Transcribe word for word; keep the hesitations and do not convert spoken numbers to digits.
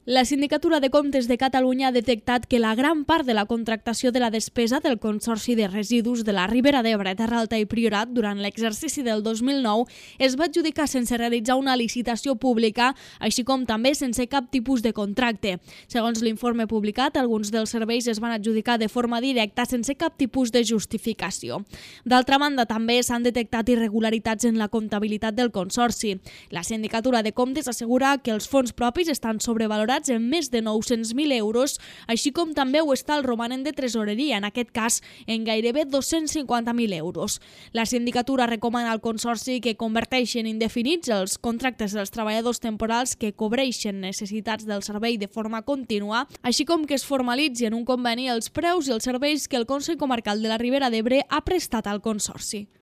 La Sindicatura de Comptes de Catalunya ha detectat que la gran part de la contractació de la despesa del Consorci de Residus de la Ribera d'Ebre, Terra Alta i Priorat durant l'exercici del dos mil nou es va adjudicar sense realitzar una licitació pública, així com també sense cap tipus de contracte. Segons l'informe publicat, alguns dels serveis es van adjudicar de forma directa sense cap tipus de justificació. D'altra banda, també s'han detectat irregularitats en la comptabilitat del Consorci. La Sindicatura de Comptes assegura que els fons propis estan sobrevalorats en més de nou-cents mil euros, així com també ho està el romanent de tresoreria, en aquest cas en gairebé dos-cents cinquanta mil euros. La Sindicatura recomana al Consorci que converteixin indefinits els contractes dels treballadors temporals que cobreixen necessitats del servei de forma contínua, així com que es formalitzi en un conveni els preus i els serveis que el Consell Comarcal de la Ribera d'Ebre ha prestat al Consorci.